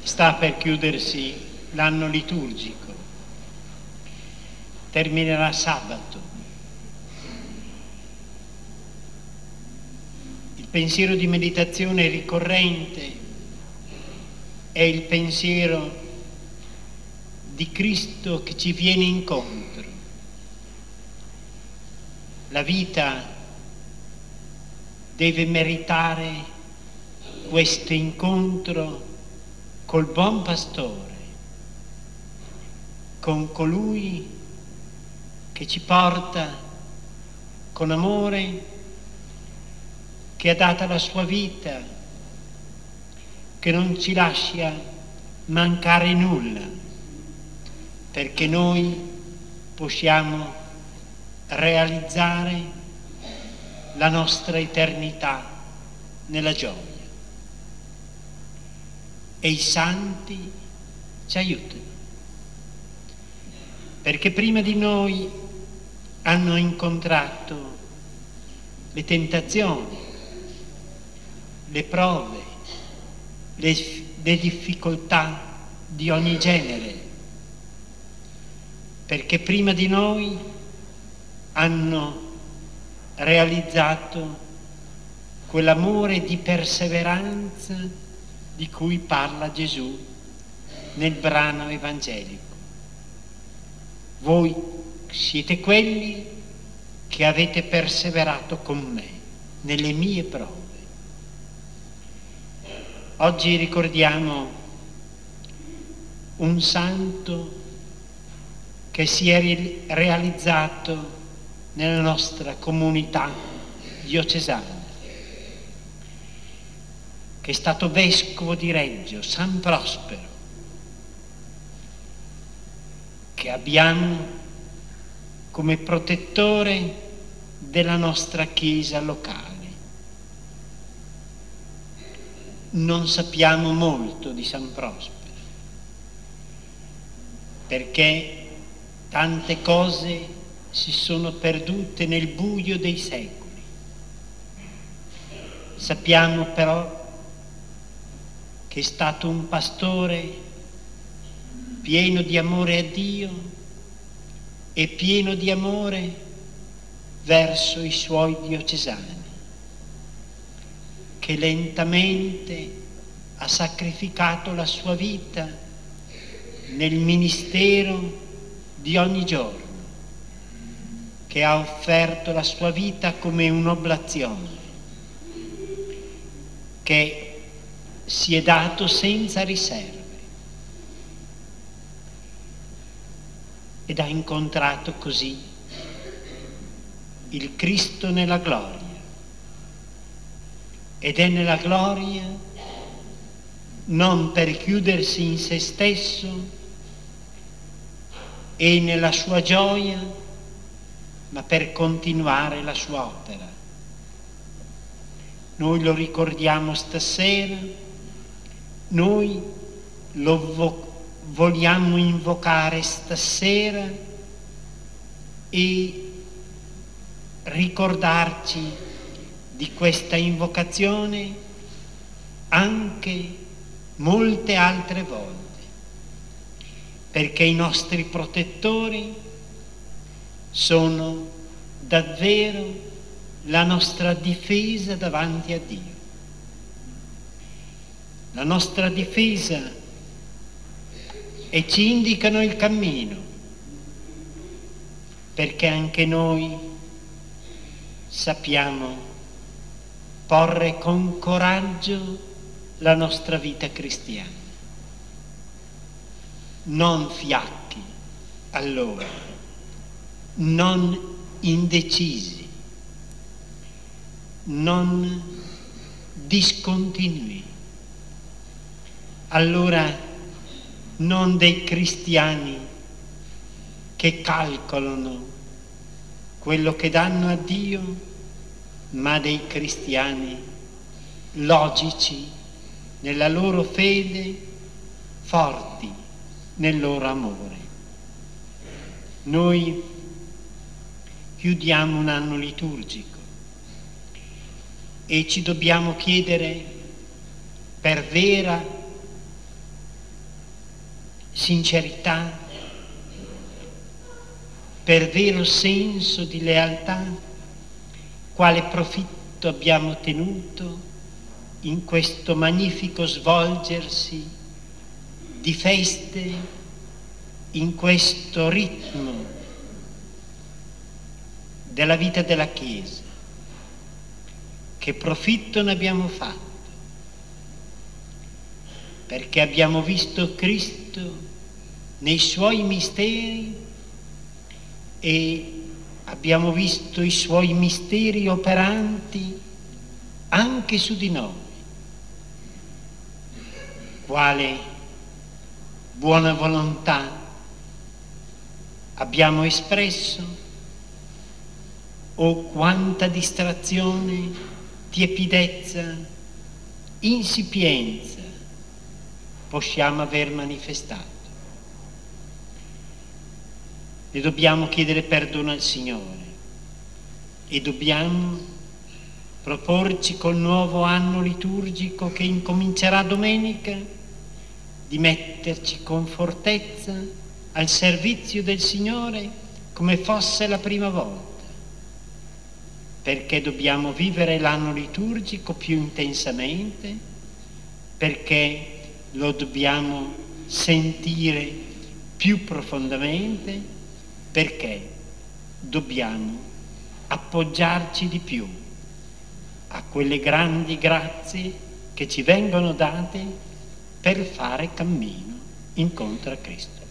Sta per chiudersi l'anno liturgico, terminerà sabato. Il pensiero di meditazione ricorrente è il pensiero di Cristo che ci viene incontro. La vita deve meritare questo incontro col buon pastore, con colui che ci porta con amore, che ha dato la sua vita, che non ci lascia mancare nulla, perché noi possiamo realizzare la nostra eternità nella gioia. E i santi ci aiutano, perché prima di noi hanno incontrato le tentazioni, le prove, le difficoltà di ogni genere, perché prima di noi hanno realizzato quell'amore di perseveranza di cui parla Gesù nel brano evangelico. Voi siete quelli che avete perseverato con me nelle mie prove. Oggi ricordiamo un santo che si è realizzato nella nostra comunità diocesana, che è stato vescovo di Reggio, San Prospero, che abbiamo come protettore della nostra chiesa locale. Non sappiamo molto di San Prospero, perché tante cose si sono perdute nel buio dei secoli. Sappiamo però che è stato un pastore pieno di amore a Dio e pieno di amore verso i suoi diocesani, che lentamente ha sacrificato la sua vita nel ministero di ogni giorno, che ha offerto la sua vita come un'oblazione, che si è dato senza riserve ed ha incontrato così il Cristo nella gloria, ed è nella gloria non per chiudersi in se stesso e nella sua gioia, ma per continuare la sua opera. Noi lo ricordiamo stasera, noi lo vogliamo invocare stasera e ricordarci di questa invocazione anche molte altre volte, perché i nostri protettori sono davvero la nostra difesa davanti a Dio. La nostra difesa, e ci indicano il cammino, perché anche noi sappiamo porre con coraggio la nostra vita cristiana. Non fiacchi, allora, non indecisi, non discontinui. Allora non dei cristiani che calcolano quello che danno a Dio, ma dei cristiani logici nella loro fede, forti nel loro amore. Noi chiudiamo un anno liturgico e ci dobbiamo chiedere per vera sincerità, per vero senso di lealtà, quale profitto abbiamo tenuto in questo magnifico svolgersi di feste, in questo ritmo della vita della Chiesa. Che profitto ne abbiamo fatto? Perché abbiamo visto Cristo nei Suoi misteri e abbiamo visto i Suoi misteri operanti anche su di noi. Quale buona volontà abbiamo espresso? O quanta distrazione, tiepidezza, insipienza possiamo aver manifestato. Ne dobbiamo chiedere perdono al Signore e dobbiamo proporci col nuovo anno liturgico che incomincerà domenica di metterci con fortezza al servizio del Signore come fosse la prima volta, perché dobbiamo vivere l'anno liturgico più intensamente, perché lo dobbiamo sentire più profondamente, perché dobbiamo appoggiarci di più a quelle grandi grazie che ci vengono date per fare cammino incontro a Cristo.